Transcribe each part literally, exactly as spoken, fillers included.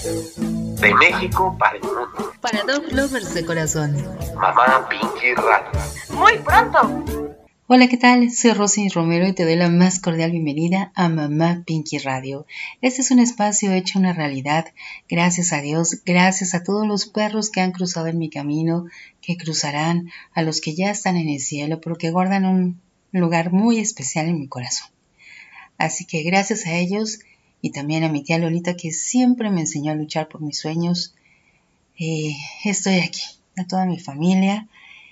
De México para el mundo. Para dog lovers de corazón. Mamá Pinky Radio. Muy pronto. Hola, ¿qué tal? Soy Rosy Romero y te doy la más cordial bienvenida a Mamá Pinky Radio. Este es un espacio hecho una realidad, gracias a Dios, gracias a todos los perros que han cruzado en mi camino, que cruzarán, a los que ya están en el cielo, porque guardan un lugar muy especial en mi corazón. Así que gracias a ellos y también a mi tía Lolita, que siempre me enseñó a luchar por mis sueños, eh, estoy aquí, a toda mi familia,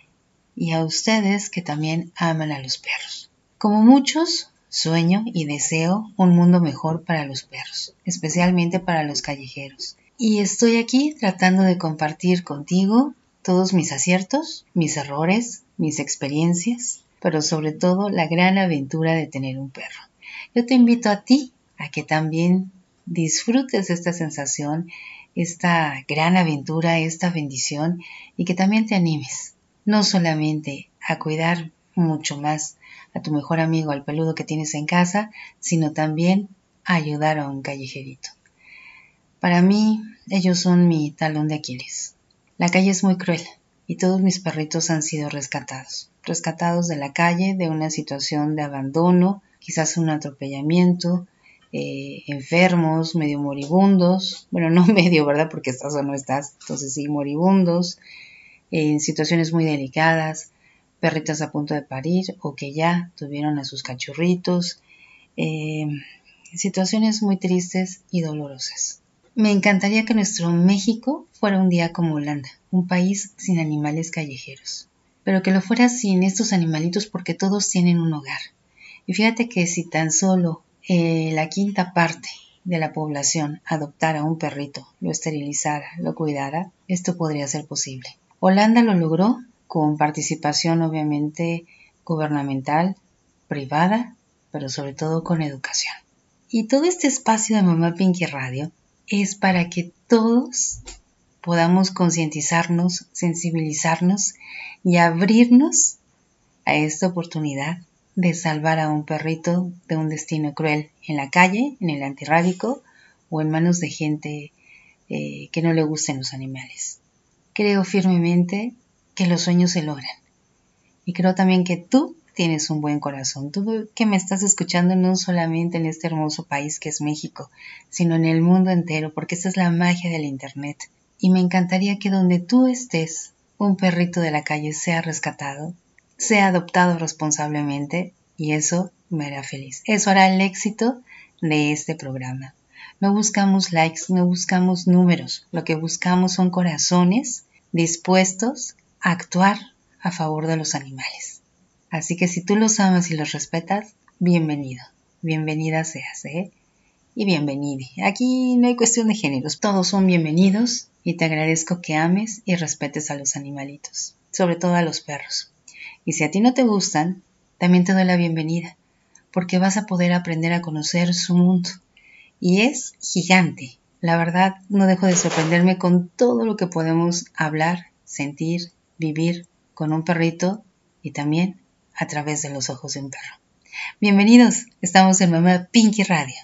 y a ustedes que también aman a los perros. Como muchos, sueño y deseo un mundo mejor para los perros, especialmente para los callejeros. Y estoy aquí tratando de compartir contigo todos mis aciertos, mis errores, mis experiencias, pero sobre todo la gran aventura de tener un perro. Yo te invito a ti a que también disfrutes esta sensación, esta gran aventura, esta bendición, y que también te animes. No solamente a cuidar mucho más a tu mejor amigo, al peludo que tienes en casa, sino también a ayudar a un callejerito. Para mí, ellos son mi talón de Aquiles. La calle es muy cruel y todos mis perritos han sido rescatados. Rescatados de la calle, de una situación de abandono, quizás un atropellamiento, eh, enfermos, medio moribundos. Bueno, no medio, ¿verdad? Porque estás o no estás, entonces sí, moribundos. En situaciones muy delicadas, perritas a punto de parir o que ya tuvieron a sus cachorritos, eh, situaciones muy tristes y dolorosas. Me encantaría que nuestro México fuera un día como Holanda, un país sin animales callejeros, pero que lo fuera sin estos animalitos porque todos tienen un hogar. Y fíjate que si tan solo eh, la quinta parte de la población adoptara un perrito, lo esterilizara, lo cuidara, esto podría ser posible. Holanda lo logró con participación obviamente gubernamental, privada, pero sobre todo con educación. Y todo este espacio de Mamá Pinky Radio es para que todos podamos concientizarnos, sensibilizarnos y abrirnos a esta oportunidad de salvar a un perrito de un destino cruel en la calle, en el antirrábico o en manos de gente eh, que no le gusten los animales. Creo firmemente que los sueños se logran. Y creo también que tú tienes un buen corazón. Tú que me estás escuchando no solamente en este hermoso país que es México, sino en el mundo entero, porque esa es la magia del internet. Y me encantaría que donde tú estés, un perrito de la calle sea rescatado, sea adoptado responsablemente, y eso me hará feliz. Eso hará el éxito de este programa. No buscamos likes, no buscamos números, lo que buscamos son corazones dispuestos a actuar a favor de los animales. Así que si tú los amas y los respetas, bienvenido, bienvenida seas, ¿eh? Y bienvenide. Aquí no hay cuestión de géneros, todos son bienvenidos y te agradezco que ames y respetes a los animalitos, sobre todo a los perros. Y si a ti no te gustan, también te doy la bienvenida, porque vas a poder aprender a conocer su mundo. Y es gigante. La verdad, no dejo de sorprenderme con todo lo que podemos hablar, sentir, vivir con un perrito y también a través de los ojos de un perro. Bienvenidos, estamos en Mamá Pinky Radio.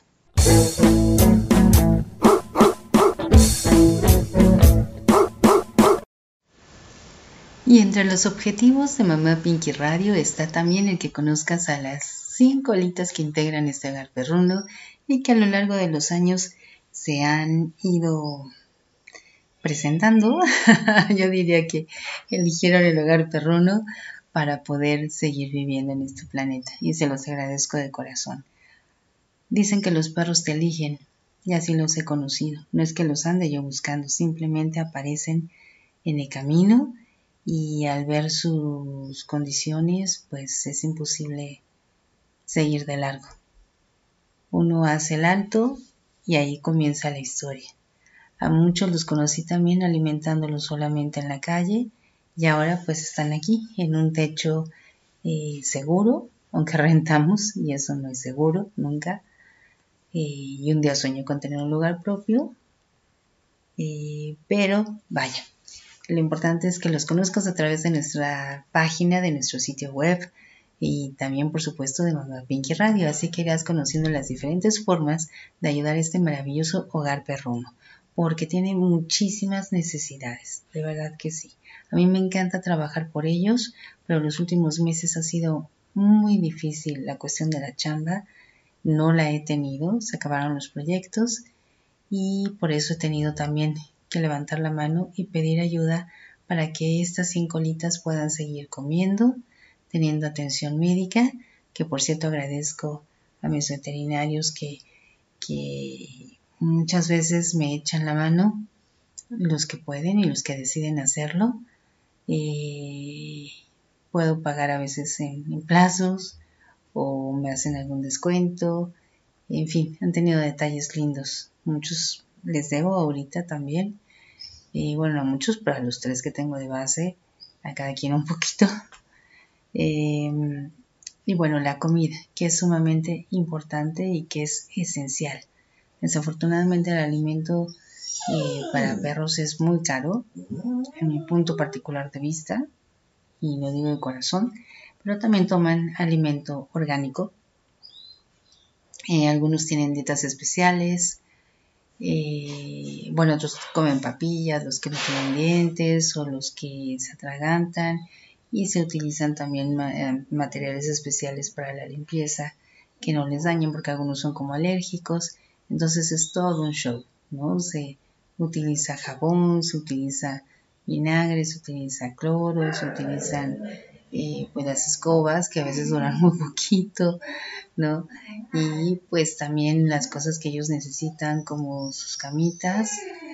Y entre los objetivos de Mamá Pinky Radio está también el que conozcas a las cinco alitas que integran este hogar perruno y que a lo largo de los años se han ido presentando. Yo diría que eligieron el hogar perruno para poder seguir viviendo en este planeta y se los agradezco de corazón. Dicen que los perros te eligen y así los he conocido. No es que los ande yo buscando, simplemente aparecen en el camino y al ver sus condiciones pues es imposible seguir de largo. Uno hace el alto y ahí comienza la historia. A muchos los conocí también alimentándolos solamente en la calle y ahora pues están aquí en un techo eh, seguro, aunque rentamos y eso no es seguro nunca. Eh, y un día sueño con tener un lugar propio, eh, pero vaya, lo importante es que los conozcas a través de nuestra página, de nuestro sitio web y también por supuesto de Mamá Pinky Radio, así que irás conociendo las diferentes formas de ayudar a este maravilloso hogar perruno. porque tiene muchísimas necesidades, de verdad que sí. A mí me encanta trabajar por ellos, pero los últimos meses ha sido muy difícil la cuestión de la chamba. No la he tenido, se acabaron los proyectos y por eso he tenido también que levantar la mano y pedir ayuda para que estas cinco colitas puedan seguir comiendo, teniendo atención médica, que por cierto agradezco a mis veterinarios que, que muchas veces me echan la mano, los que pueden y los que deciden hacerlo. Eh, puedo pagar a veces en, en plazos o me hacen algún descuento. En fin, han tenido detalles lindos. Muchos les debo ahorita también. Y bueno, a muchos, pero a los tres que tengo de base, a cada quien un poquito. Eh, y bueno, la comida, que es sumamente importante y que es esencial. Desafortunadamente el alimento eh, para perros es muy caro, en mi punto particular de vista, y lo digo de corazón, pero también toman alimento orgánico. Eh, algunos tienen dietas especiales, eh, bueno, otros comen papillas, los que no tienen dientes o los que se atragantan, y se utilizan también ma- eh, materiales especiales para la limpieza que no les dañen porque algunos son como alérgicos. Entonces es todo un show, ¿no? Se utiliza jabón, se utiliza vinagre, se utiliza cloro, se utilizan eh, pues las escobas que a veces duran muy poquito, ¿no? Y pues también las cosas que ellos necesitan como sus camitas,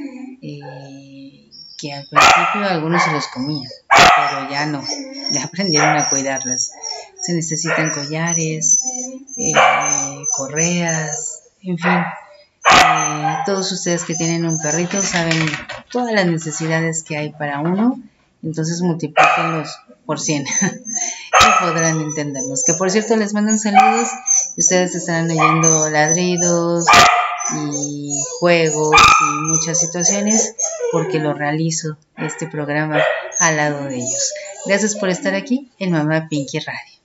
eh, que al principio algunos se los comían, pero ya no, ya aprendieron a cuidarlas. Se necesitan collares, eh, correas, en fin. Eh, todos ustedes que tienen un perrito saben todas las necesidades que hay para uno, entonces multiplíquenlos por cien y podrán entendernos. Que por cierto les mandan saludos y ustedes estarán oyendo ladridos y juegos y muchas situaciones porque lo realizo este programa al lado de ellos. Gracias por estar aquí en Mamá Pinky Radio.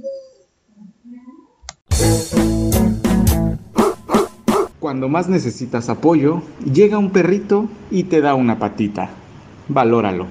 Cuando más necesitas apoyo, llega un perrito y te da una patita. Valóralo.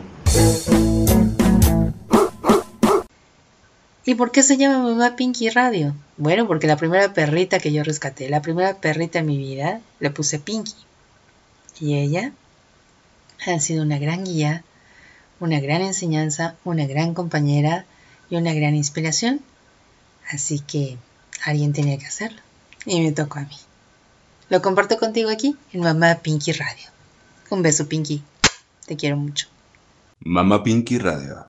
¿Y por qué se llama Mamá Pinky Radio? Bueno, porque la primera perrita que yo rescaté, la primera perrita en mi vida, le puse Pinky. Y ella ha sido una gran guía, una gran enseñanza, una gran compañera y una gran inspiración. Así que alguien tenía que hacerlo y me tocó a mí. Lo comparto contigo aquí en Mamá Pinky Radio. Un beso, Pinky. Te quiero mucho. Mamá Pinky Radio.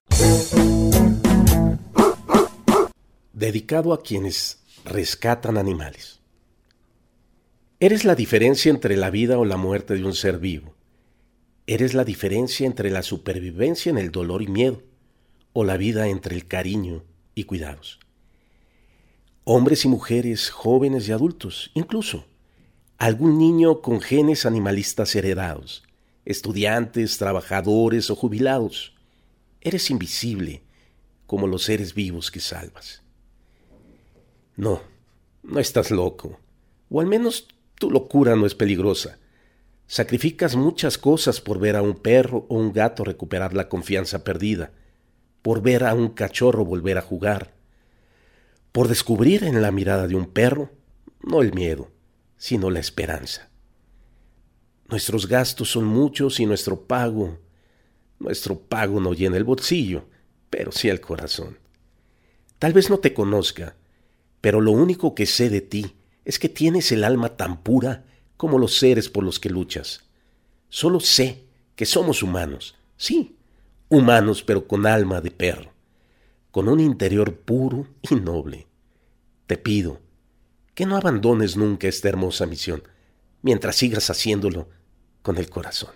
Dedicado a quienes rescatan animales. Eres la diferencia entre la vida o la muerte de un ser vivo. Eres la diferencia entre la supervivencia en el dolor y miedo, o la vida entre el cariño y cuidados. Hombres y mujeres, jóvenes y adultos, incluso algún niño con genes animalistas heredados, estudiantes, trabajadores o jubilados. Eres invisible como los seres vivos que salvas. No, no estás loco, o al menos tu locura no es peligrosa. Sacrificas muchas cosas por ver a un perro o un gato recuperar la confianza perdida, por ver a un cachorro volver a jugar, por descubrir en la mirada de un perro no el miedo, sino la esperanza. Nuestros gastos son muchos y nuestro pago, nuestro pago no llena el bolsillo, pero sí el corazón. Tal vez no te conozca, pero lo único que sé de ti es que tienes el alma tan pura como los seres por los que luchas. Solo sé que somos humanos, sí, humanos pero con alma de perro, con un interior puro y noble. Te pido que no abandones nunca esta hermosa misión, mientras sigas haciéndolo con el corazón.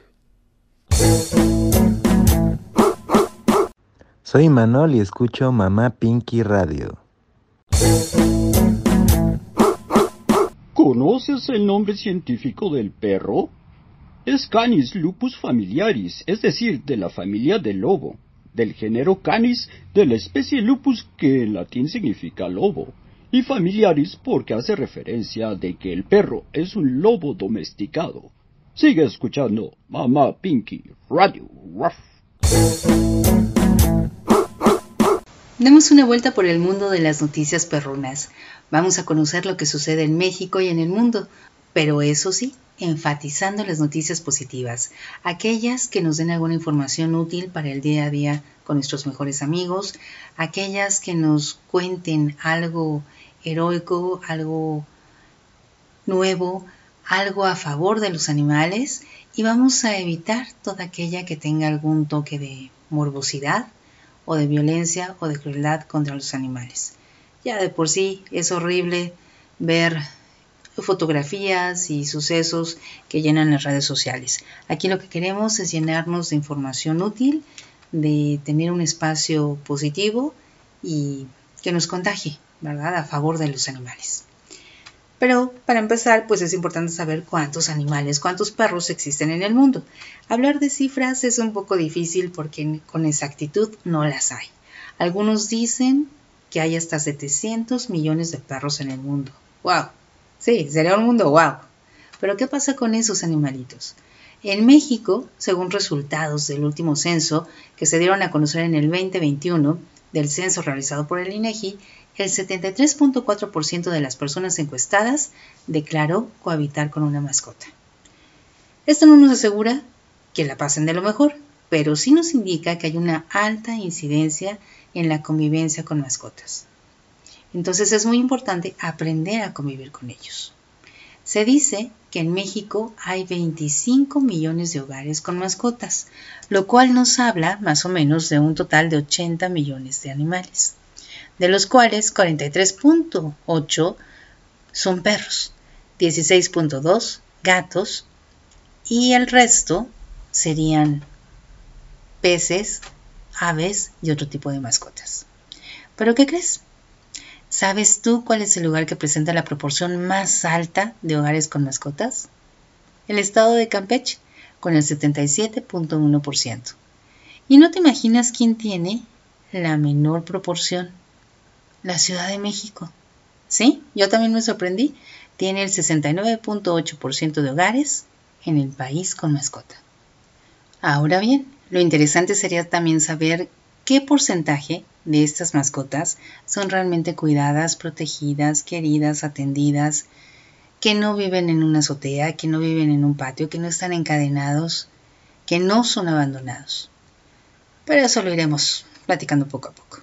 Soy Manol y escucho Mamá Pinky Radio. ¿Conoces el nombre científico del perro? Es Canis lupus familiaris, es decir, de la familia del lobo, del género Canis, de la especie Lupus, que en latín significa lobo, y familiaris porque hace referencia de que el perro es un lobo domesticado. Sigue escuchando Mamá Pinky Radio. Ruff. Demos una vuelta por el mundo de las noticias perrunas. Vamos a conocer lo que sucede en México y en el mundo, pero eso sí, enfatizando las noticias positivas, aquellas que nos den alguna información útil para el día a día con nuestros mejores amigos, aquellas que nos cuenten algo heroico, algo nuevo, algo a favor de los animales, y vamos a evitar toda aquella que tenga algún toque de morbosidad o de violencia o de crueldad contra los animales. Ya de por sí es horrible ver fotografías y sucesos que llenan las redes sociales. Aquí lo que queremos es llenarnos de información útil, de tener un espacio positivo y que nos contagie, ¿verdad?, a favor de los animales. Pero para empezar, pues es importante saber cuántos animales, cuántos perros existen en el mundo. Hablar de cifras es un poco difícil porque con exactitud no las hay. Algunos dicen que hay hasta setecientos millones de perros en el mundo. ¡Wow! Sí, sería un mundo wow. Pero ¿qué pasa con esos animalitos? En México, según resultados del último censo que se dieron a conocer en el veinte veintiuno, del censo realizado por el INEGI, el setenta y tres punto cuatro por ciento de las personas encuestadas declaró cohabitar con una mascota. Esto no nos asegura que la pasen de lo mejor, pero sí nos indica que hay una alta incidencia en la convivencia con mascotas. Entonces es muy importante aprender a convivir con ellos. Se dice que en México hay veinticinco millones de hogares con mascotas, lo cual nos habla más o menos de un total de ochenta millones de animales, de los cuales cuarenta y tres punto ocho son perros, dieciséis punto dos gatos y el resto serían peces, aves y otro tipo de mascotas. ¿Pero qué crees? ¿Sabes tú cuál es el lugar que presenta la proporción más alta de hogares con mascotas? El estado de Campeche, con el setenta y siete punto uno por ciento. ¿Y no te imaginas quién tiene la menor proporción? La Ciudad de México. Sí, yo también me sorprendí. Tiene el sesenta y nueve punto ocho por ciento de hogares en el país con mascota. Ahora bien, lo interesante sería también saber qué porcentaje de estas mascotas son realmente cuidadas, protegidas, queridas, atendidas, que no viven en una azotea, que no viven en un patio, que no están encadenados, que no son abandonados. Pero eso lo iremos platicando poco a poco.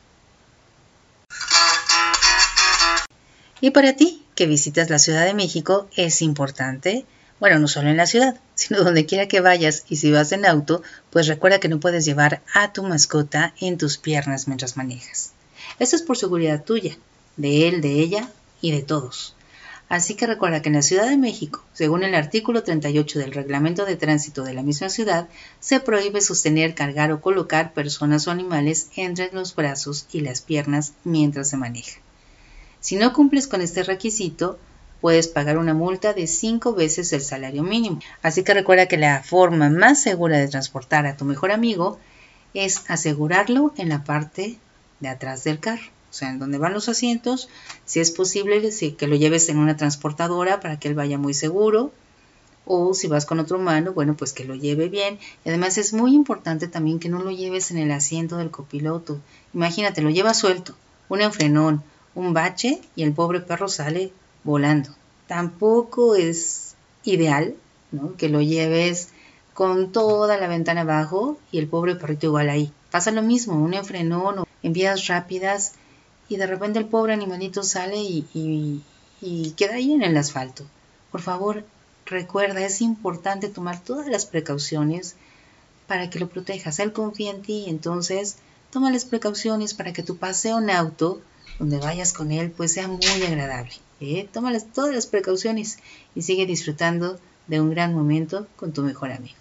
Y para ti, que visitas la Ciudad de México, es importante, bueno, no solo en la ciudad, sino donde quiera que vayas, y si vas en auto, pues recuerda que no puedes llevar a tu mascota en tus piernas mientras manejas. Esto es por seguridad tuya, de él, de ella y de todos. Así que recuerda que en la Ciudad de México, según el artículo treinta y ocho del Reglamento de Tránsito de la misma ciudad, se prohíbe sostener, cargar o colocar personas o animales entre los brazos y las piernas mientras se maneja. Si no cumples con este requisito, puedes pagar una multa de cinco veces el salario mínimo. Así que recuerda que la forma más segura de transportar a tu mejor amigo es asegurarlo en la parte de atrás del carro. O sea, en donde van los asientos, si es posible que lo lleves en una transportadora para que él vaya muy seguro. O si vas con otro humano, bueno, pues que lo lleve bien. Y además es muy importante también que no lo lleves en el asiento del copiloto. Imagínate, lo llevas suelto, un enfrenón, un bache y el pobre perro sale volando. Tampoco es ideal, ¿no?, que lo lleves con toda la ventana abajo y el pobre perrito igual ahí. Pasa lo mismo, un enfrenón o en vías rápidas y de repente el pobre animalito sale y, y, y queda ahí en el asfalto. Por favor, recuerda, es importante tomar todas las precauciones para que lo protejas. Él confía en ti, entonces toma las precauciones para que tu paseo en auto, donde vayas con él, pues sea muy agradable. ¿eh? Toma las, todas las precauciones y sigue disfrutando de un gran momento con tu mejor amigo.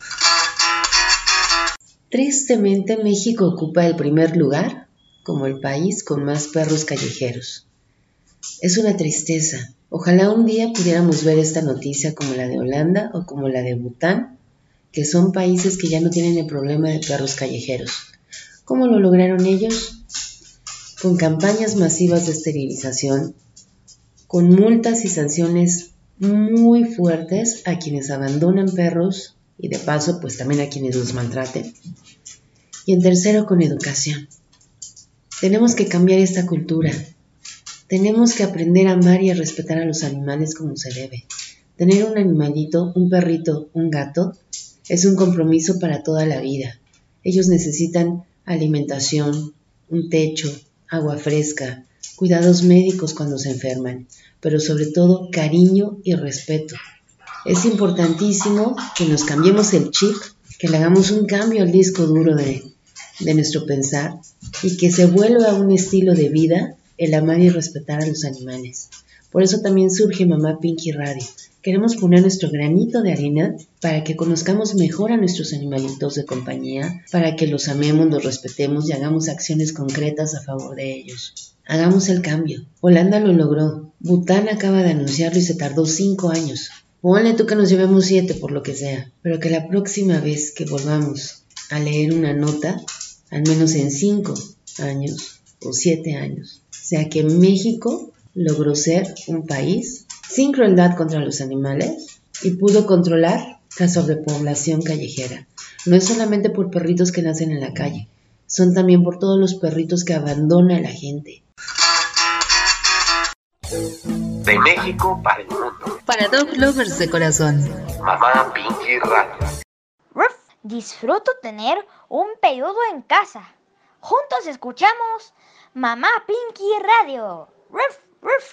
Tristemente, México ocupa el primer lugar como el país con más perros callejeros. Es una tristeza. Ojalá un día pudiéramos ver esta noticia como la de Holanda o como la de Bután, que son países que ya no tienen el problema de perros callejeros. ¿Cómo lo lograron ellos? Con campañas masivas de esterilización, con multas y sanciones muy fuertes a quienes abandonan perros y de paso pues también a quienes los maltraten. Y en tercero, con educación. Tenemos que cambiar esta cultura. Tenemos que aprender a amar y a respetar a los animales como se debe. Tener un animalito, un perrito, un gato, es un compromiso para toda la vida. Ellos necesitan alimentación, un techo, agua fresca, cuidados médicos cuando se enferman, pero sobre todo cariño y respeto. Es importantísimo que nos cambiemos el chip, que le hagamos un cambio al disco duro de, de nuestro pensar y que se vuelva un estilo de vida el amar y respetar a los animales. Por eso también surge Mamá Pinky Radio. Queremos poner nuestro granito de arena para que conozcamos mejor a nuestros animalitos de compañía, para que los amemos, los respetemos y hagamos acciones concretas a favor de ellos. Hagamos el cambio. Holanda lo logró. Bután acaba de anunciarlo y se tardó cinco años. Ponle tú que nos llevemos siete por lo que sea, pero que la próxima vez que volvamos a leer una nota, al menos en cinco años o siete años, sea que México logró ser un país sin crueldad contra los animales y pudo controlar la sobrepoblación callejera. No es solamente por perritos que nacen en la calle, son también por todos los perritos que abandona la gente. De México para el mundo. Para dog lovers de corazón. Mamá Pinky Radio. Ruff, disfruto tener un peludo en casa. Juntos escuchamos Mamá Pinky Radio. Ruff, ruff.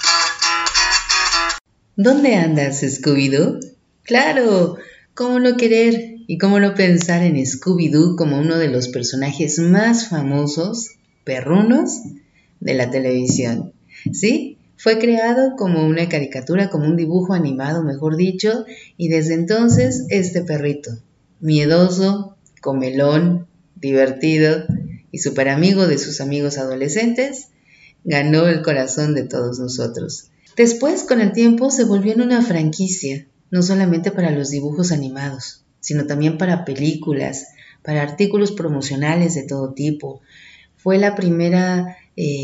¿Dónde andas, Scooby-Doo? Claro, cómo no querer y cómo no pensar en Scooby-Doo como uno de los personajes más famosos, perrunos, de la televisión. ¿Sí? Fue creado como una caricatura, como un dibujo animado, mejor dicho, y desde entonces este perrito, miedoso, comelón, divertido y súper amigo de sus amigos adolescentes, ganó el corazón de todos nosotros. Después, con el tiempo, se volvió en una franquicia, no solamente para los dibujos animados, sino también para películas, para artículos promocionales de todo tipo. Fue la primera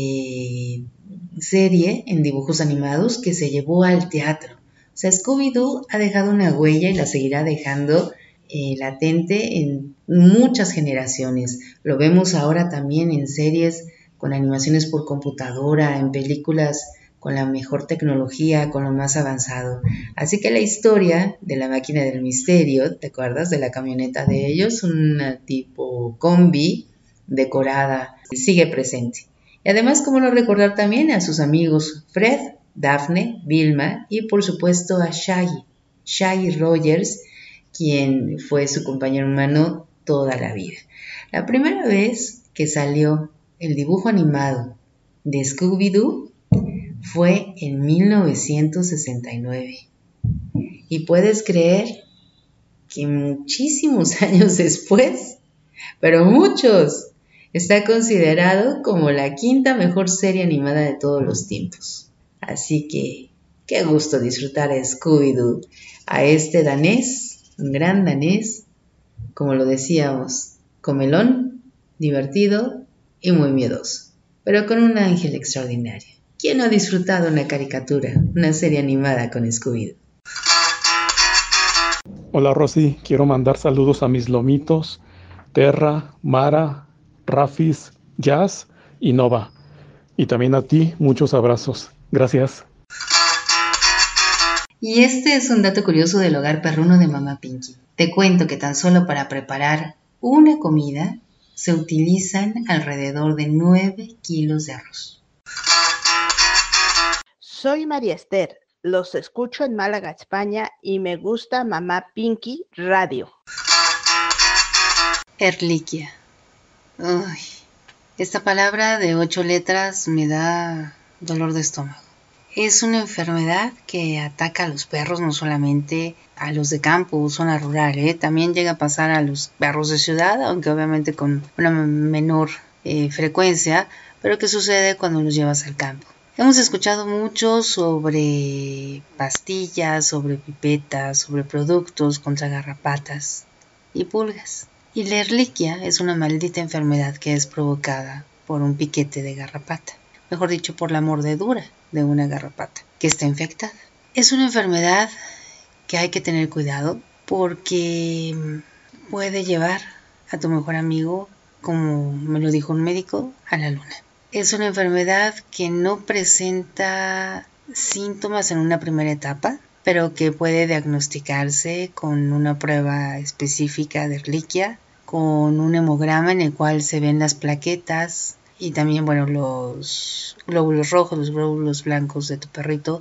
eh, serie en dibujos animados que se llevó al teatro. O sea, Scooby-Doo ha dejado una huella y la seguirá dejando eh, latente en muchas generaciones. Lo vemos ahora también en series con animaciones por computadora, en películas con la mejor tecnología, con lo más avanzado. Así que la historia de la máquina del misterio, ¿te acuerdas? De la camioneta de ellos, una tipo combi decorada, sigue presente. Y además, cómo no recordar también a sus amigos Fred, Daphne, Vilma y por supuesto a Shaggy, Shaggy Rogers, quien fue su compañero humano toda la vida. La primera vez que salió el dibujo animado de Scooby-Doo fue en mil novecientos sesenta y nueve. Y puedes creer que muchísimos años después, pero muchos, está considerado como la quinta mejor serie animada de todos los tiempos. Así que, qué gusto disfrutar a Scooby-Doo, a este danés, un gran danés, como lo decíamos, comelón, divertido y muy miedoso, pero con un ángel extraordinario. ¿Quién no ha disfrutado una caricatura, una serie animada con Scooby-Doo? Hola Rosy, quiero mandar saludos a mis lomitos, Terra, Mara, Rafis, Jazz y Nova. Y también a ti, muchos abrazos. Gracias. Y este es un dato curioso del hogar perruno de Mamá Pinky. Te cuento que tan solo para preparar una comida se utilizan alrededor de nueve kilos de arroz. Soy María Esther, los escucho en Málaga, España y me gusta Mamá Pinky Radio. Erliquia. Uy, esta palabra de ocho letras me da dolor de estómago. Es una enfermedad que ataca a los perros, no solamente a los de campo o zona rural, ¿eh? También llega a pasar a los perros de ciudad, aunque obviamente con una menor eh, frecuencia, pero que sucede cuando los llevas al campo. Hemos escuchado mucho sobre pastillas, sobre pipetas, sobre productos contra garrapatas y pulgas. Y la Ehrlichia es una maldita enfermedad que es provocada por un piquete de garrapata, mejor dicho, por la mordedura de una garrapata que está infectada. Es una enfermedad que hay que tener cuidado porque puede llevar a tu mejor amigo, como me lo dijo un médico, a la luna. Es una enfermedad que no presenta síntomas en una primera etapa, pero que puede diagnosticarse con una prueba específica de Ehrlichia, con un hemograma en el cual se ven las plaquetas y también, bueno, los glóbulos rojos, los glóbulos blancos de tu perrito.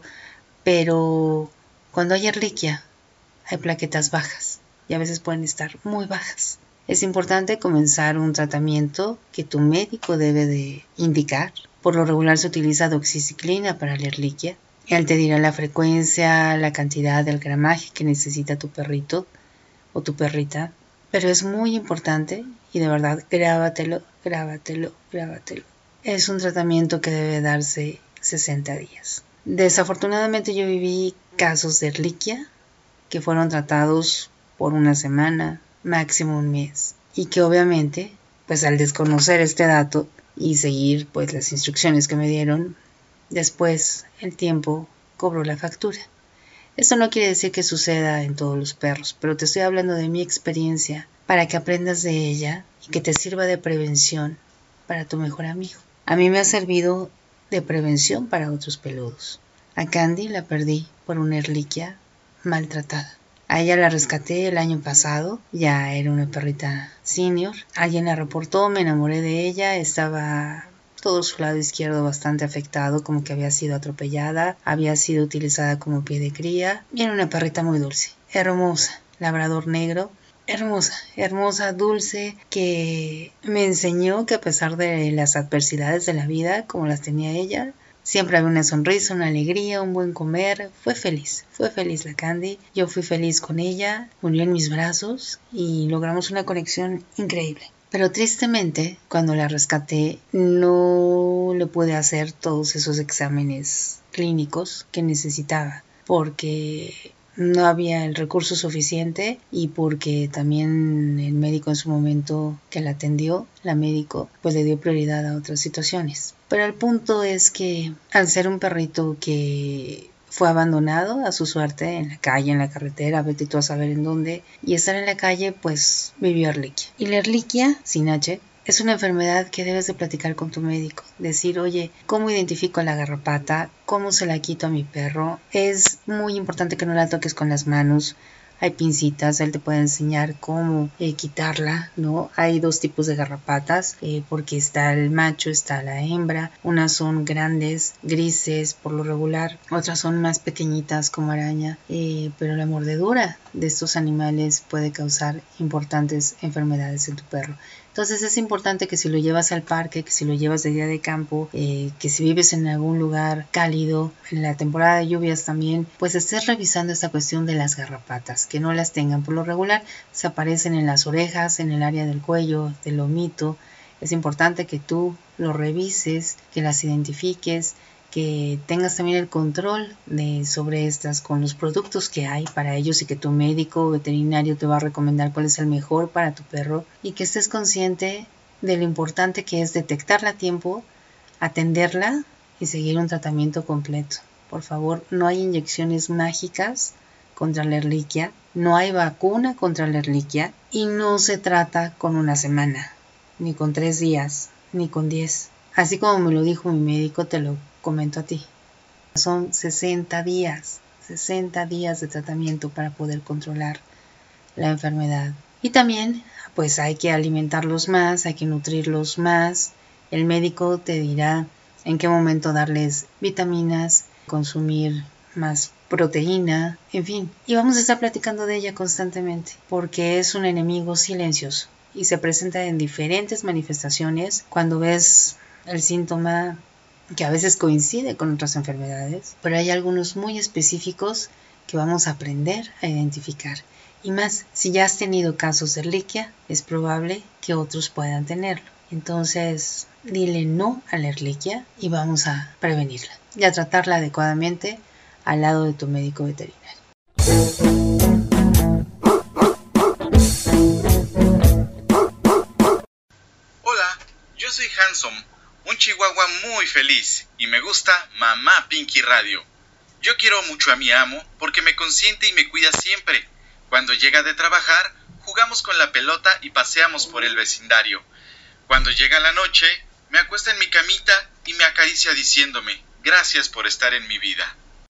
Pero cuando hay Ehrlichia, hay plaquetas bajas y a veces pueden estar muy bajas. Es importante comenzar un tratamiento que tu médico debe de indicar. Por lo regular se utiliza doxiciclina para la Ehrlichia. Él te dirá la frecuencia, la cantidad del gramaje que necesita tu perrito o tu perrita. Pero es muy importante y de verdad grábatelo, grábatelo, grábatelo. Es un tratamiento que debe darse sesenta días. Desafortunadamente yo viví casos de Ehrlichia que fueron tratados por una semana, máximo un mes. Y que obviamente, pues al desconocer este dato y seguir pues las instrucciones que me dieron, después el tiempo cobró la factura. Esto no quiere decir que suceda en todos los perros, pero te estoy hablando de mi experiencia para que aprendas de ella y que te sirva de prevención para tu mejor amigo. A mí me ha servido de prevención para otros peludos. A Candy la perdí por una Ehrlichia maltratada. A ella la rescaté el año pasado, ya era una perrita senior. Alguien la reportó, me enamoré de ella, estaba todo su lado izquierdo bastante afectado, como que había sido atropellada, había sido utilizada como pie de cría, y era una perrita muy dulce, hermosa, labrador negro, hermosa, hermosa, dulce, que me enseñó que a pesar de las adversidades de la vida, como las tenía ella, siempre había una sonrisa, una alegría, un buen comer. Fue feliz, fue feliz la Candy. Yo fui feliz con ella, murió en mis brazos y logramos una conexión increíble. Pero tristemente, cuando la rescaté, no le pude hacer todos esos exámenes clínicos que necesitaba, porque no había el recurso suficiente y porque también el médico en su momento que la atendió, la médico, pues le dio prioridad a otras situaciones. Pero el punto es que al ser un perrito que fue abandonado a su suerte en la calle, en la carretera, vete tú a saber en dónde, y estar en la calle, pues vivió Ehrlichia. Y la Ehrlichia, sin H, es una enfermedad que debes de platicar con tu médico. Decir, oye, ¿cómo identifico la garrapata? ¿Cómo se la quito a mi perro? Es muy importante que no la toques con las manos. Hay pincitas, él te puede enseñar cómo eh, quitarla, ¿no? Hay dos tipos de garrapatas, eh, porque está el macho, está la hembra. Unas son grandes, grises por lo regular, otras son más pequeñitas como araña, eh, pero la mordedura de estos animales puede causar importantes enfermedades en tu perro. Entonces es importante que si lo llevas al parque, que si lo llevas de día de campo, eh, que si vives en algún lugar cálido, en la temporada de lluvias también, pues estés revisando esta cuestión de las garrapatas, que no las tengan. Por lo regular se aparecen en las orejas, en el área del cuello, del lomito. Es importante que tú lo revises, que las identifiques, que tengas también el control de, sobre estas con los productos que hay para ellos y que tu médico veterinario te va a recomendar cuál es el mejor para tu perro, y que estés consciente de lo importante que es detectarla a tiempo, atenderla y seguir un tratamiento completo. Por favor, no hay inyecciones mágicas contra la Ehrlichia, no hay vacuna contra la Ehrlichia y no se trata con una semana, ni con tres días, ni con diez. Así como me lo dijo mi médico, te lo comento a ti. Son sesenta días, sesenta días de tratamiento para poder controlar la enfermedad. Y también, pues hay que alimentarlos más, hay que nutrirlos más. El médico te dirá en qué momento darles vitaminas, consumir más proteína, en fin. Y vamos a estar platicando de ella constantemente, porque es un enemigo silencioso y se presenta en diferentes manifestaciones. Cuando ves el síntoma, que a veces coincide con otras enfermedades, pero hay algunos muy específicos que vamos a aprender a identificar. Y más, si ya has tenido casos de Ehrlichia, es probable que otros puedan tenerlo. Entonces, dile no a la Ehrlichia y vamos a prevenirla y a tratarla adecuadamente al lado de tu médico veterinario. Hola, yo soy Hanson, un chihuahua muy feliz, y me gusta Mamá Pinky Radio. Yo quiero mucho a mi amo porque me consiente y me cuida siempre. Cuando llega de trabajar, jugamos con la pelota y paseamos por el vecindario. Cuando llega la noche, me acuesta en mi camita y me acaricia diciéndome, gracias por estar en mi vida.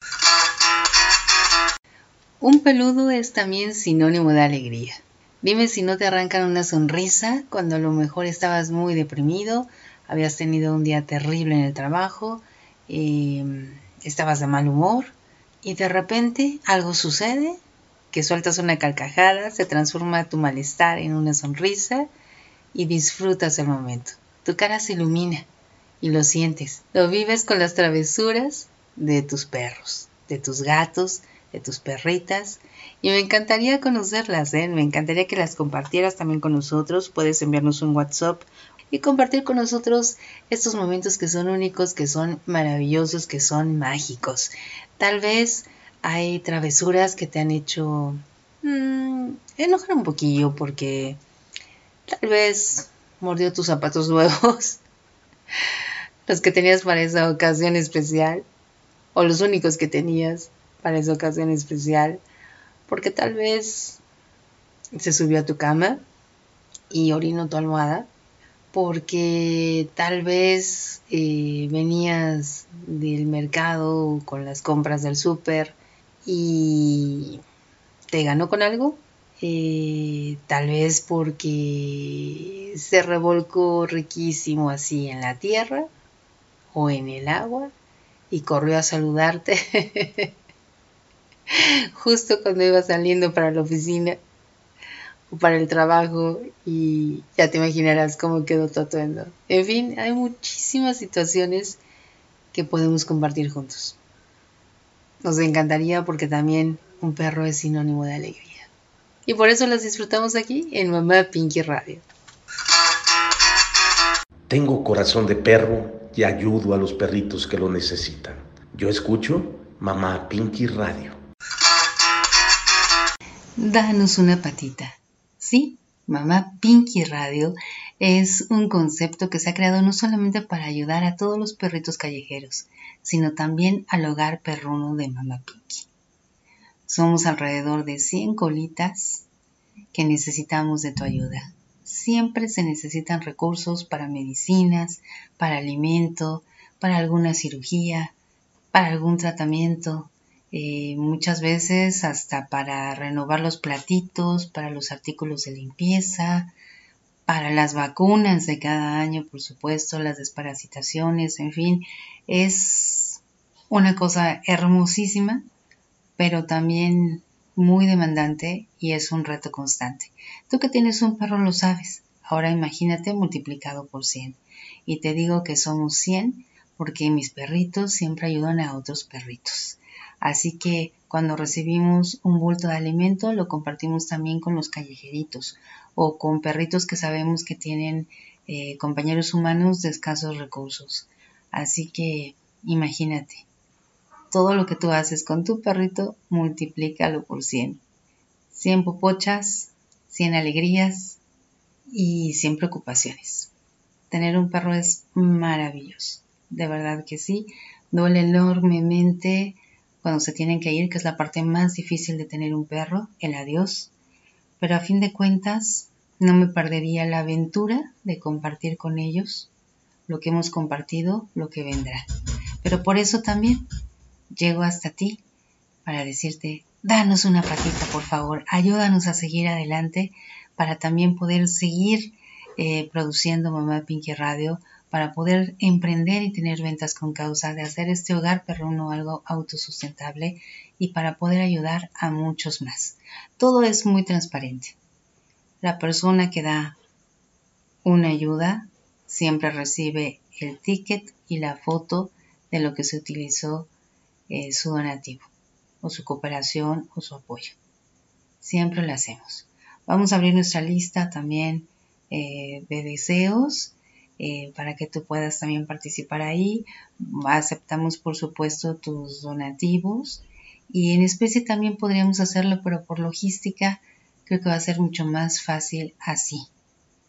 Un peludo es también sinónimo de alegría. Dime si no te arrancan una sonrisa cuando a lo mejor estabas muy deprimido, habías tenido un día terrible en el trabajo, eh, estabas de mal humor y de repente algo sucede, que sueltas una carcajada, se transforma tu malestar en una sonrisa y disfrutas el momento. Tu cara se ilumina y lo sientes, lo vives con las travesuras de tus perros, de tus gatos, de tus perritas, y me encantaría conocerlas, ¿eh? Me encantaría que las compartieras también con nosotros. Puedes enviarnos un WhatsApp y compartir con nosotros estos momentos que son únicos, que son maravillosos, que son mágicos. Tal vez hay travesuras que te han hecho mmm, enojar un poquillo porque tal vez mordió tus zapatos nuevos, los que tenías para esa ocasión especial, o los únicos que tenías para esa ocasión especial, porque tal vez se subió a tu cama y orinó tu almohada, porque tal vez eh, venías del mercado con las compras del súper y te ganó con algo, eh, tal vez porque se revolcó riquísimo así en la tierra o en el agua y corrió a saludarte justo cuando iba saliendo para la oficina o para el trabajo, y ya te imaginarás cómo quedó tu atuendo. En fin, hay muchísimas situaciones que podemos compartir juntos. Nos encantaría porque también un perro es sinónimo de alegría. Y por eso las disfrutamos aquí en Mamá Pinky Radio. Tengo corazón de perro y ayudo a los perritos que lo necesitan. Yo escucho Mamá Pinky Radio. Danos una patita. Sí, Mamá Pinky Radio es un concepto que se ha creado no solamente para ayudar a todos los perritos callejeros, sino también al hogar perruno de Mamá Pinky. Somos alrededor de cien colitas que necesitamos de tu ayuda. Siempre se necesitan recursos para medicinas, para alimento, para alguna cirugía, para algún tratamiento, eh, muchas veces hasta para renovar los platitos, para los artículos de limpieza, para las vacunas de cada año, por supuesto, las desparasitaciones, en fin, es una cosa hermosísima, pero también muy demandante y es un reto constante. Tú que tienes un perro lo sabes, ahora imagínate multiplicado por cien. Y te digo que somos cien porque mis perritos siempre ayudan a otros perritos. Así que cuando recibimos un bulto de alimento lo compartimos también con los callejeritos o con perritos que sabemos que tienen eh, compañeros humanos de escasos recursos. Así que imagínate, todo lo que tú haces con tu perrito, multiplícalo por cien. cien popochas, cien alegrías y cien preocupaciones. Tener un perro es maravilloso, de verdad que sí. Duele enormemente cuando se tienen que ir, que es la parte más difícil de tener un perro, el adiós. Pero a fin de cuentas, no me perdería la aventura de compartir con ellos lo que hemos compartido, lo que vendrá. Pero por eso también llego hasta ti para decirte, danos una patita, por favor, ayúdanos a seguir adelante para también poder seguir eh, produciendo Mamá Pinky Radio, para poder emprender y tener ventas con causa, de hacer este hogar perruno algo autosustentable y para poder ayudar a muchos más. Todo es muy transparente. La persona que da una ayuda siempre recibe el ticket y la foto de lo que se utilizó eh, su donativo o su cooperación o su apoyo. Siempre lo hacemos. Vamos a abrir nuestra lista también eh, de deseos eh, para que tú puedas también participar ahí. Aceptamos por supuesto tus donativos y en especie también podríamos hacerlo, pero por logística creo que va a ser mucho más fácil así,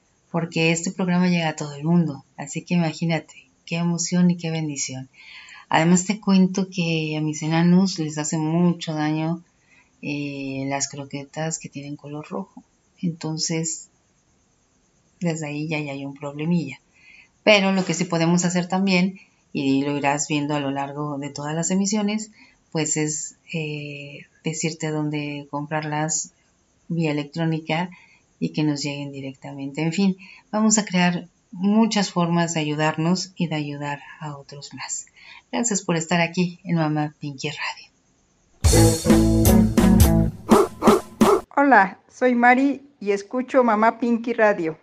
porque este programa llega a todo el mundo, así que imagínate qué emoción y qué bendición. Además te cuento que a mis enanos les hace mucho daño eh, las croquetas que tienen color rojo. Entonces, desde ahí ya, ya hay un problemilla. Pero lo que sí podemos hacer también, y lo irás viendo a lo largo de todas las emisiones, pues es eh, decirte dónde comprarlas vía electrónica y que nos lleguen directamente. En fin, vamos a crear muchas formas de ayudarnos y de ayudar a otros más. Gracias por estar aquí en Mamá Pinky Radio. Hola, soy Mari y escucho Mamá Pinky Radio.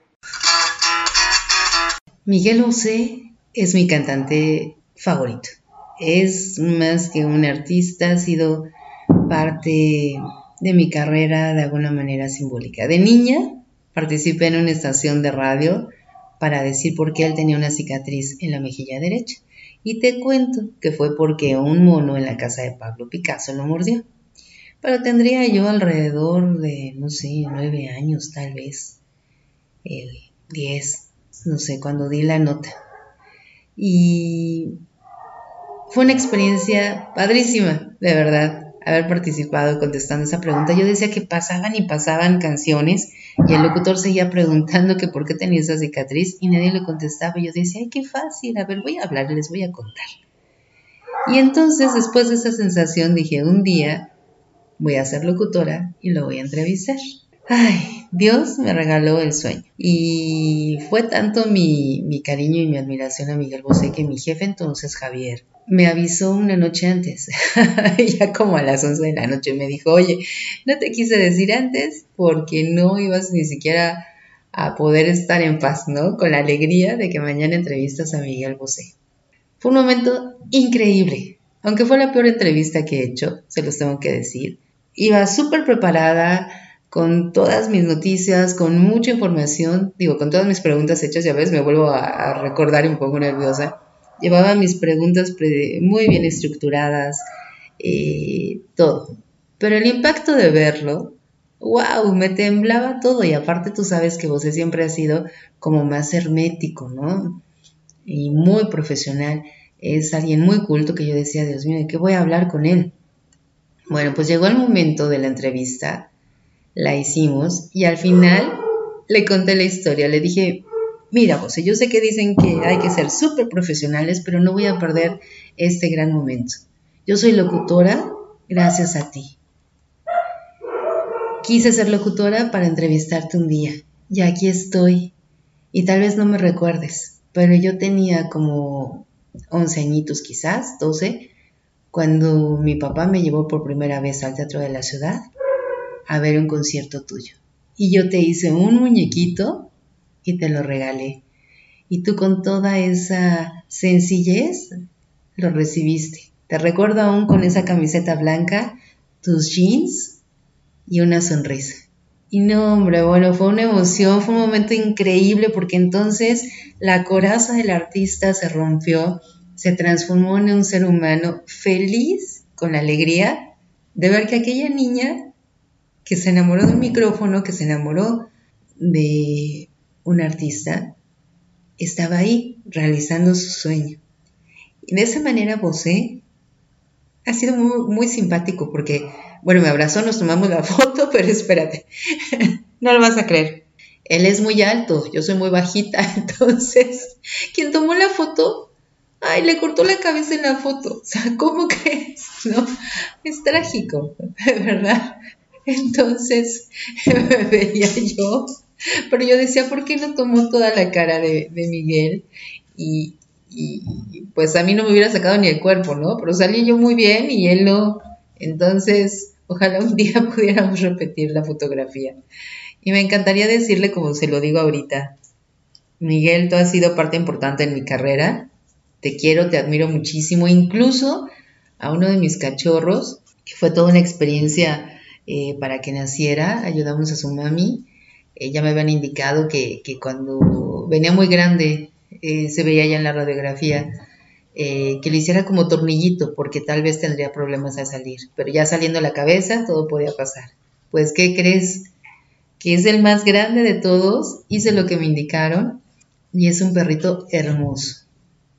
Miguel Bosé es mi cantante favorito. Es más que un artista, ha sido parte de mi carrera de alguna manera simbólica. De niña participé en una estación de radio para decir por qué él tenía una cicatriz en la mejilla derecha. Y te cuento que fue porque un mono en la casa de Pablo Picasso lo mordió. Pero tendría yo alrededor de, no sé, nueve años tal vez, el diez, no sé, cuando di la nota. Y fue una experiencia padrísima, de verdad, haber participado contestando esa pregunta. Yo decía que pasaban y pasaban canciones y el locutor seguía preguntando que por qué tenía esa cicatriz y nadie le contestaba. Y yo decía, ay, qué fácil, a ver, voy a hablar, les voy a contar. Y entonces, después de esa sensación, dije, un día voy a ser locutora y lo voy a entrevistar. Ay, Dios me regaló el sueño. Y fue tanto mi, mi cariño y mi admiración a Miguel Bosé que mi jefe entonces, Javier, me avisó una noche antes, ya como a las once de la noche, me dijo, oye, no te quise decir antes porque no ibas ni siquiera a poder estar en paz, ¿no? Con la alegría de que mañana entrevistas a Miguel Bosé. Fue un momento increíble, aunque fue la peor entrevista que he hecho, se los tengo que decir. Iba súper preparada, con todas mis noticias, con mucha información, digo, con todas mis preguntas hechas, ya ves, me vuelvo a, a recordar y me pongo nerviosa. Llevaba mis preguntas pre- muy bien estructuradas, eh, todo. Pero el impacto de verlo, wow, me temblaba todo. Y aparte tú sabes que Bosé siempre ha sido como más hermético, ¿no? Y muy profesional. Es alguien muy culto que yo decía, Dios mío, ¿de qué voy a hablar con él? Bueno, pues llegó el momento de la entrevista, la hicimos y al final le conté la historia. Le dije, mira, Bosé, yo sé que dicen que hay que ser súper profesionales, pero no voy a perder este gran momento. Yo soy locutora gracias a ti. Quise ser locutora para entrevistarte un día y aquí estoy. Y tal vez no me recuerdes, pero yo tenía como once añitos quizás, doce, cuando mi papá me llevó por primera vez al Teatro de la Ciudad a ver un concierto tuyo. Y yo te hice un muñequito y te lo regalé. Y tú con toda esa sencillez lo recibiste. Te recuerdo aún con esa camiseta blanca, tus jeans y una sonrisa. Y no, hombre, bueno, fue una emoción, fue un momento increíble porque entonces la coraza del artista se rompió, se transformó en un ser humano feliz, con la alegría de ver que aquella niña que se enamoró de un micrófono, que se enamoró de un artista, estaba ahí realizando su sueño. Y de esa manera Bosé ha sido muy, muy simpático porque, bueno, me abrazó, nos tomamos la foto, pero espérate, no lo vas a creer. Él es muy alto, yo soy muy bajita, entonces, quien tomó la foto, ay, le cortó la cabeza en la foto. O sea, ¿cómo crees? No, es trágico, ¿verdad? Entonces, me veía yo, pero yo decía, ¿por qué no tomó toda la cara de, de Miguel? Y, y pues a mí no me hubiera sacado ni el cuerpo, ¿no? Pero salí yo muy bien y él no. Entonces, ojalá un día pudiéramos repetir la fotografía. Y me encantaría decirle, como se lo digo ahorita, Miguel, tú has sido parte importante en mi carrera. Te quiero, te admiro muchísimo. Incluso a uno de mis cachorros, que fue toda una experiencia eh, para que naciera, ayudamos a su mami. Eh, ya me habían indicado que, que cuando venía muy grande, eh, se veía ya en la radiografía, eh, que lo hiciera como tornillito, porque tal vez tendría problemas al salir. Pero ya saliendo la cabeza, todo podía pasar. Pues, ¿qué crees? Que es el más grande de todos. Hice lo que me indicaron y es un perrito hermoso.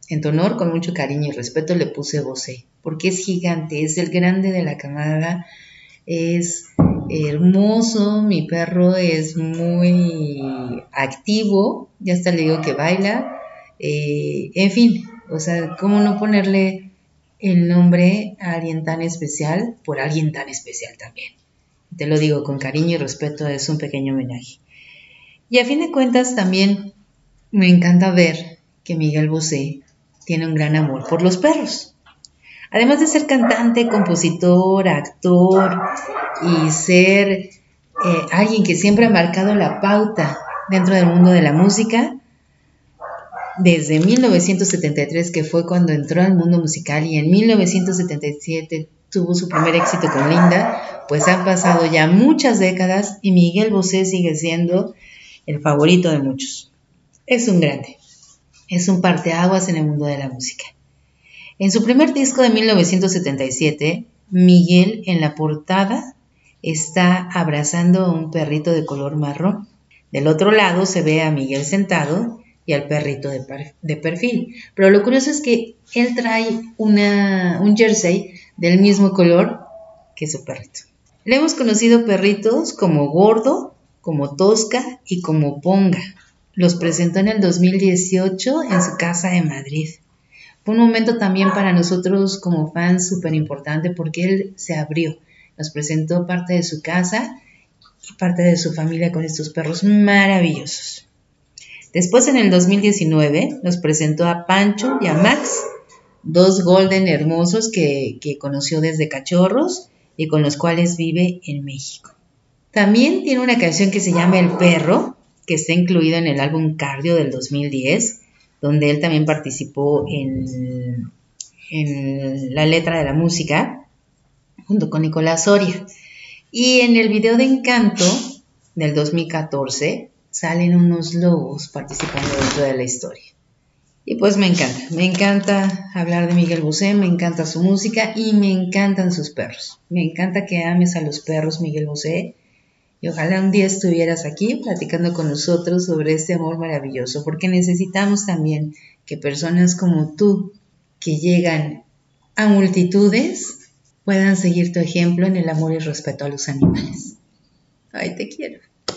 En tu honor, con mucho cariño y respeto, le puse Bosé, porque es gigante, es el grande de la camada, es hermoso, mi perro es muy activo, ya hasta le digo que baila, eh, en fin, o sea, ¿cómo no ponerle el nombre a alguien tan especial por alguien tan especial también? Te lo digo con cariño y respeto, es un pequeño homenaje. Y a fin de cuentas también me encanta ver que Miguel Bosé tiene un gran amor por los perros. Además de ser cantante, compositor, actor y ser eh, alguien que siempre ha marcado la pauta dentro del mundo de la música, desde mil novecientos setenta y tres, que fue cuando entró al mundo musical, y en mil novecientos setenta y siete tuvo su primer éxito con Linda, pues han pasado ya muchas décadas y Miguel Bosé sigue siendo el favorito de muchos. Es un grande, es un parteaguas en el mundo de la música. En su primer disco de mil novecientos setenta y siete, Miguel en la portada está abrazando a un perrito de color marrón. Del otro lado se ve a Miguel sentado y al perrito de, per- de perfil. Pero lo curioso es que él trae una, un jersey del mismo color que su perrito. Le hemos conocido perritos como Gordo, como Tosca y como Ponga. Los presentó en el dos mil dieciocho en su casa de Madrid. Fue un momento también para nosotros como fans súper importante porque él se abrió. Nos presentó parte de su casa y parte de su familia con estos perros maravillosos. Después, en el dos mil diecinueve, nos presentó a Pancho y a Max, dos golden hermosos que, que conoció desde cachorros y con los cuales vive en México. También tiene una canción que se llama El Perro, que está incluida en el álbum Cardio del dos mil diez, donde él también participó en, en la letra de la música, junto con Nicolás Soria. Y en el video de Encanto del dos mil catorce salen unos lobos participando dentro de la historia. Y pues me encanta, me encanta hablar de Miguel Bosé, me encanta su música y me encantan sus perros. Me encanta que ames a los perros, Miguel Bosé, y ojalá un día estuvieras aquí platicando con nosotros sobre este amor maravilloso, porque necesitamos también que personas como tú, que llegan a multitudes, puedan seguir tu ejemplo en el amor y respeto a los animales. Ay, te quiero.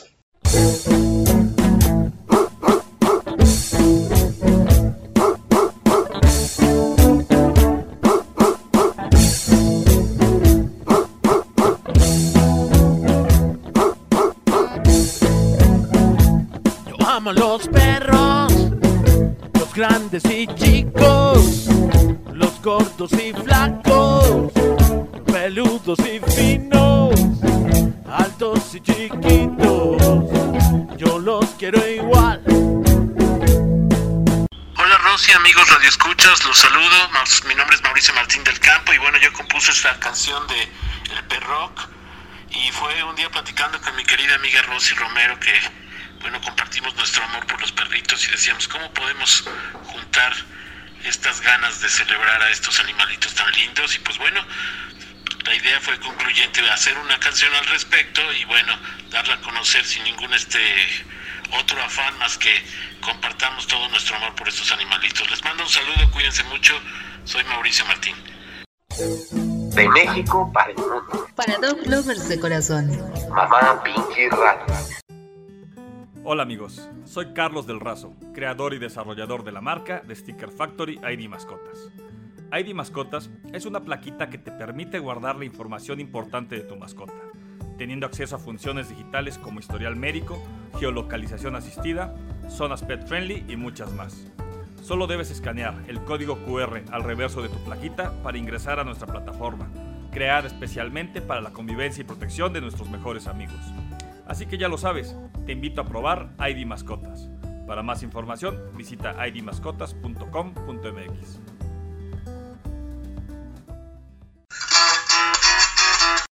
Amo los perros, los grandes y chicos, los gordos y flacos, peludos y finos, altos y chiquitos, yo los quiero igual. Hola Rosy, amigos radioescuchas, los saludo. Mi nombre es Mauricio Martín del Campo y bueno, yo compuse esta canción de El Perrock y fue un día platicando con mi querida amiga Rosy Romero que bueno, compartimos nuestro amor por los perritos y decíamos, ¿cómo podemos juntar estas ganas de celebrar a estos animalitos tan lindos? Y pues bueno, la idea fue concluyente hacer una canción al respecto y bueno, darla a conocer sin ningún este otro afán más que compartamos todo nuestro amor por estos animalitos. Les mando un saludo, cuídense mucho, soy Mauricio Martín. De México para el mundo. Para dog lovers de corazón. Mamá Pinky Radio. Hola amigos, soy Carlos del Razo, creador y desarrollador de la marca de Sticker Factory I D Mascotas. I D Mascotas es una plaquita que te permite guardar la información importante de tu mascota, teniendo acceso a funciones digitales como historial médico, geolocalización asistida, zonas pet friendly y muchas más. Solo debes escanear el código Q R al reverso de tu plaquita para ingresar a nuestra plataforma, creada especialmente para la convivencia y protección de nuestros mejores amigos. Así que ya lo sabes, te invito a probar I D Mascotas. Para más información, visita i d mascotas punto com punto m x.